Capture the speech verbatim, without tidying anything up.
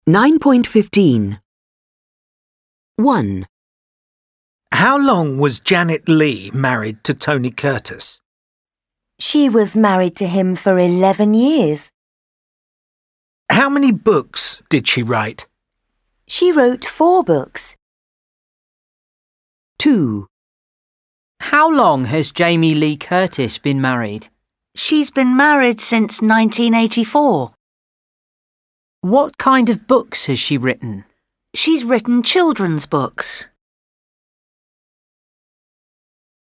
nine point fifteen. one. How long was Janet Leigh married to Tony Curtis? She was married to him for eleven years. How many books did she write? She wrote four books. two. How long has Jamie Lee Curtis been married? She's been married since nineteen eighty-four. What kind of books has she written? She's written children's books.